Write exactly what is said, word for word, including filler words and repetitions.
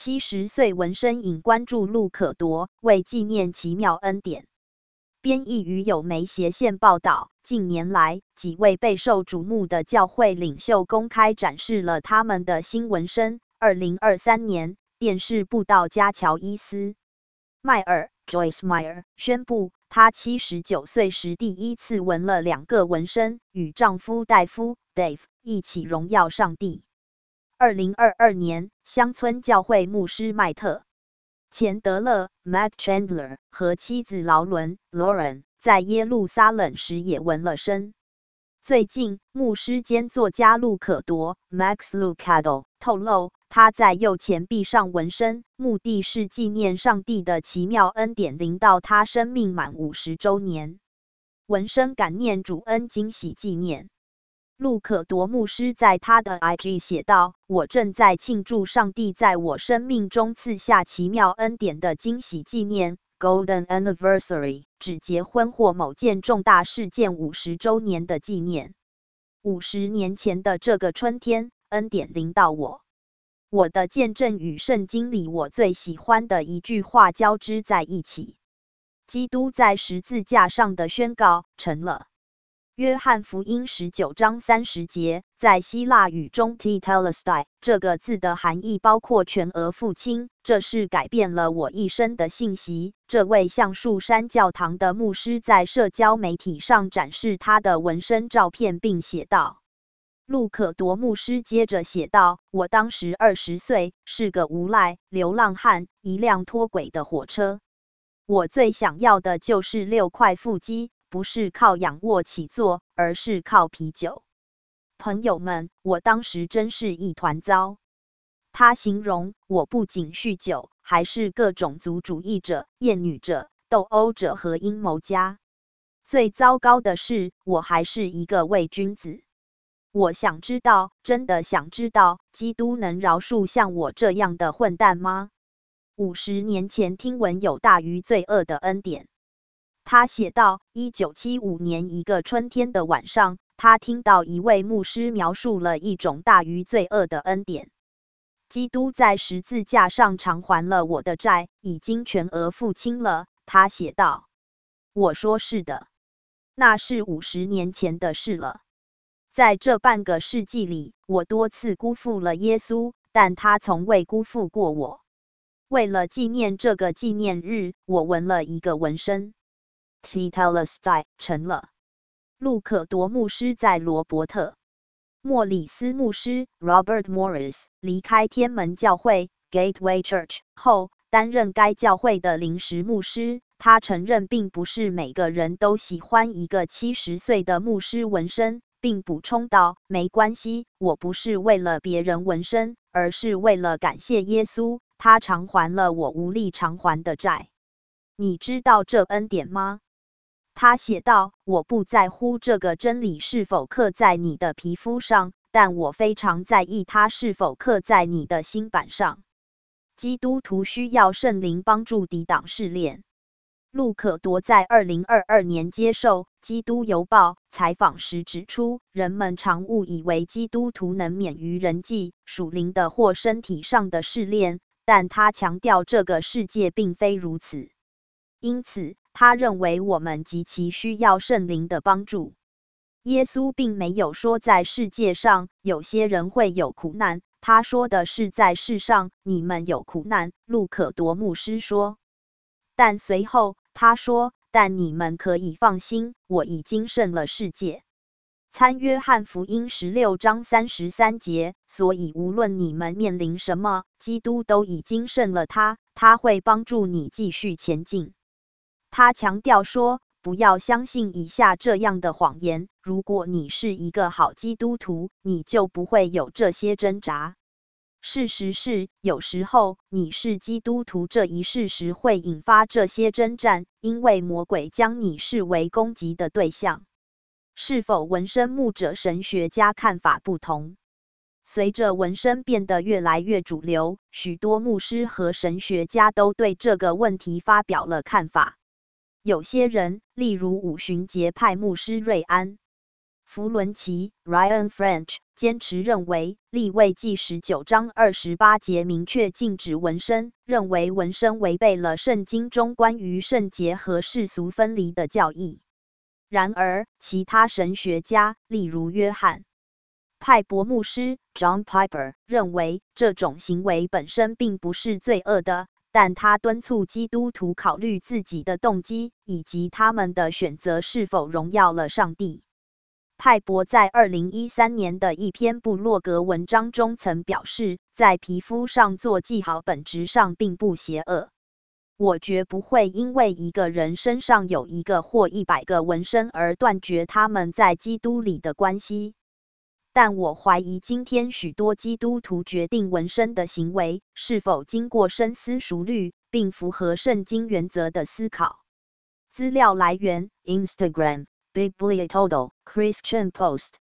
七十岁纹身引关注路可铎，为纪念奇妙恩典。编译于有媒斜线报道，近年来几位备受瞩目的教会领袖公开展示了他们的新纹身。二零二三年，电视布道家乔伊斯·迈尔 （Joyce Meyer） 宣布，她七十九岁时第一次纹了两个纹身，与丈夫戴夫 （Dave） 一起荣耀上帝。二零二二年，乡村教会牧师麦特·钱德勒 （Matt Chandler） 和妻子劳伦 （Lauren） 在耶路撒冷时也纹了身。最近，牧师兼作家路可铎 （Max Lucado） 透露，他在右前臂上纹身，目的是纪念上帝的奇妙恩典临到他生命满五十周年。纹身感念主恩，惊喜纪念。路可铎牧师在他的 I G 写道：“我正在庆祝上帝在我生命中赐下奇妙恩典的惊喜纪念 （Golden Anniversary）， 指结婚或某件重大事件五十周年的纪念。五十年前的这个春天，恩典临到我。我的见证与圣经里我最喜欢的一句话交织在一起。基督在十字架上的宣告成了。”约翰福音十九章三十节，在希腊语中 tetelestai 这个字的含义包括全额付清，这是改变了我一生的信息。这位橡树山教堂的牧师在社交媒体上展示他的纹身照片，并写道：“路可铎牧师接着写道，我当时二十岁，是个无赖、流浪汉，一辆脱轨的火车。我最想要的就是六块腹肌。不是靠仰卧起坐，而是靠啤酒。朋友们，我当时真是一团糟。”他形容，我不仅酗酒，还是个种族主义者、厌女者、斗殴者和阴谋家。最糟糕的是，我还是一个伪君子。我想知道，真的想知道，基督能饶恕像我这样的混蛋吗？五十年前听闻有大于罪恶的恩典。他写道，一九七五年一个春天的晚上，他听到一位牧师描述了一种大于罪恶的恩典。基督在十字架上偿还了我的债，已经全额付清了。他写道。我说是的，那是五十年前的事了。在这半个世纪里，我多次辜负了耶稣，但他从未辜负过我。为了纪念这个纪念日，我纹了一个纹身。tetelestai 成了。路可铎牧师在罗伯特·莫里斯牧师 （Robert Morris） 离开天门教会 （Gateway Church） 后，担任该教会的临时牧师。他承认，并不是每个人都喜欢一个七十岁的牧师纹身，并补充道：“没关系，我不是为了别人纹身，而是为了感谢耶稣，他偿还了我无力偿还的债。你知道这恩典吗？”他写道：“我不在乎这个真理是否刻在你的皮肤上，但我非常在意它是否刻在你的心板上。基督徒需要圣灵帮助抵挡试炼。”路可铎在二零二二年接受《基督邮报》采访时指出，人们常误以为基督徒能免于人际、属灵的或身体上的试炼，但他强调这个世界并非如此。因此，他认为我们极其需要圣灵的帮助。耶稣并没有说在世界上有些人会有苦难，他说的是在世上你们有苦难。路可铎牧师说。但随后他说：“但你们可以放心，我已经胜了世界。”参约翰福音十六章三十三节。所以无论你们面临什么，基督都已经胜了他，他会帮助你继续前进。他强调说，不要相信以下这样的谎言：如果你是一个好基督徒，你就不会有这些挣扎。事实是，有时候你是基督徒这一事实会引发这些征战，因为魔鬼将你视为攻击的对象。是否纹身牧者神学家看法不同。随着纹身变得越来越主流，许多牧师和神学家都对这个问题发表了看法。有些人，例如五旬节派牧师瑞安·弗伦奇 （Ryan French） 坚持认为利未记十九章二十八节明确禁止纹身，认为纹身违背了圣经中关于圣洁和世俗分离的教义。然而，其他神学家，例如约翰·派伯牧师 （John Piper） 认为这种行为本身并不是罪恶的，但他敦促基督徒考虑自己的动机以及他们的选择是否荣耀了上帝。派伯在二零一三年的一篇部落格文章中曾表示，在皮肤上做记号本质上并不邪恶。我绝不会因为一个人身上有一个或一百个纹身而断绝他们在基督里的关系。但我怀疑今天许多基督徒决定纹身的行为是否经过深思熟虑，并符合圣经原则的思考。资料来源 ：Instagram Bibliototal Christian Post。